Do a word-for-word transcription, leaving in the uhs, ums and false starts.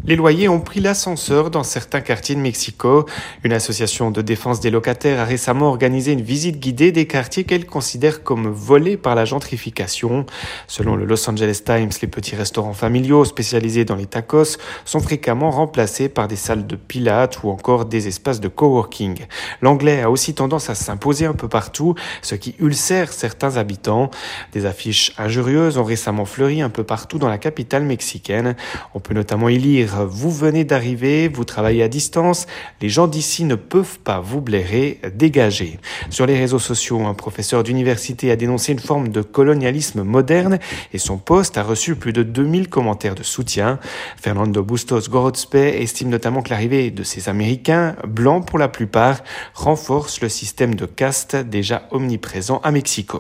Les loyers ont pris l'ascenseur dans certains quartiers de Mexico. Une association de défense des locataires a récemment organisé une visite guidée des quartiers qu'elle considère comme volés par la gentrification. Selon le Los Angeles Times, les petits restaurants familiaux spécialisés dans les tacos sont fréquemment remplacés par des salles de pilates ou encore des espaces de coworking. L'anglais a aussi tendance à s'imposer un peu partout, ce qui ulcère certains habitants. Des affiches injurieuses ont récemment fleuri un peu partout dans la capitale mexicaine. On peut notamment y lire « Vous venez d'arriver, vous travaillez à distance, les gens d'ici ne peuvent pas vous blairer, dégagez ». Sur les réseaux sociaux, un professeur d'université a dénoncé une forme de colonialisme moderne et son post a reçu plus de deux mille commentaires de soutien. Fernando Bustos Gorospe estime notamment que l'arrivée de ces Américains, blancs pour la plupart, renforce le système de caste déjà omniprésent à Mexico.